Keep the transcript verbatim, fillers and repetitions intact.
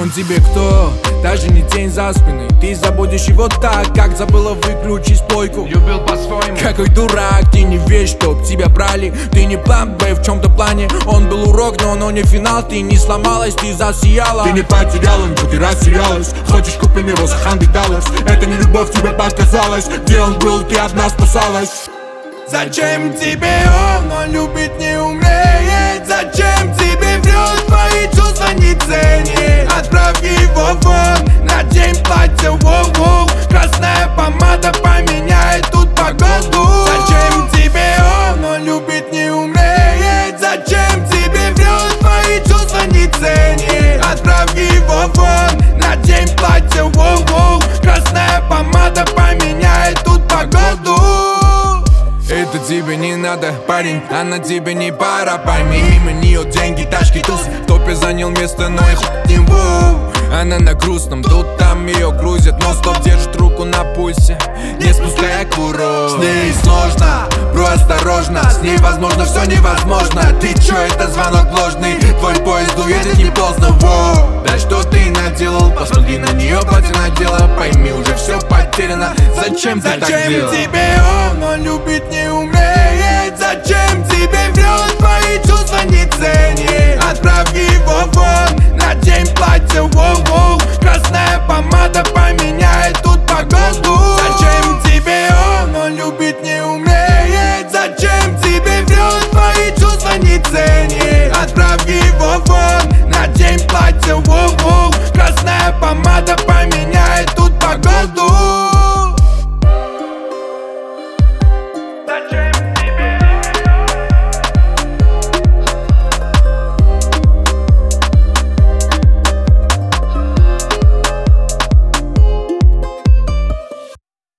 Он тебе кто? Даже не тень за спиной. Ты забудешь его так, как забыла выключить плойку. Любил по-своему. Какой дурак, ты не веришь, чтоб тебя брали. Ты не план Б в чем-то плане. Он был урок, но оно не финал. Ты не сломалась, ты засияла. Ты не потеряла, ничего, ты растерялась. Хочешь, купим его за ханды Даллас. Это не любовь, тебе показалось. Где он был, ты одна спасалась. Зачем тебе он, он любит не умеет? Зачем тебе врет, твои чувства не ценит? Отправь его вон, надень платье, воу-воу. Красная помада поменяет тут погоду. Зачем тебе он, он любит не умеет? Зачем тебе врет, твои чувства не ценит? Отправь его вон, надень платье, воу-воу. Красная помада поменяет тут погоду. Это тебе не надо, парень, она тебе не пара. Пойми, мимо нее деньги, тачки, туз. В топе занял место, но я хуй не буду. Она на грустном, тут там ее грузят. Но стоп, держит руку на пульсе, не спуская курок. С ней сложно, бро, осторожно. С ней возможно все невозможно. Ты чё, это звонок ложный. Твой поезд уедет не поздно, воу. Да что ты наделал, посмотри на нее, платье надела. Пойми, уже все потеряно. Зачем ты так делал? Зачем тебе он, он любит не умеет? Зачем тебе врет, твои чувства не ценит? Отправь его вон, надень платье, воу-воу. Красная помада поменяет тут погоду. Зачем тебе он, он любит не умеет? Зачем тебе врет, твои чувства не ценит? Отправь его вон, надень платье, воу-воу.